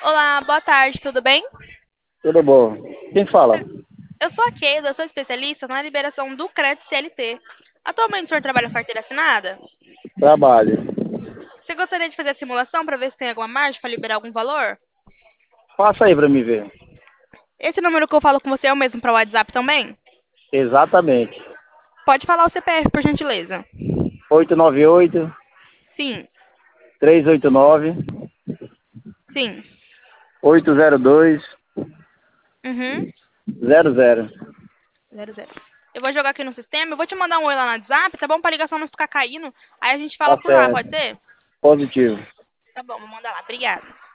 Olá, boa tarde, tudo bem? Tudo bom? Quem fala? Eu sou a Keila, sou especialista na liberação do crédito CLT. Atualmente o senhor trabalha com carteira assinada? Trabalho. Você gostaria de fazer a simulação para ver se tem alguma margem para liberar algum valor? Passa aí pra me ver. Esse número que eu falo com você é o mesmo para o WhatsApp também? Exatamente. Pode falar o CPF, por gentileza. 898 Sim, 389 sim. 802 Uhum. 00. 00. Eu vou jogar aqui no sistema, eu vou te mandar um oi lá no WhatsApp, tá bom? Pra ligação não ficar caindo. Aí a gente fala Tá por lá, certo. pode ser? Positivo. Tá bom, vou mandar lá. Obrigada.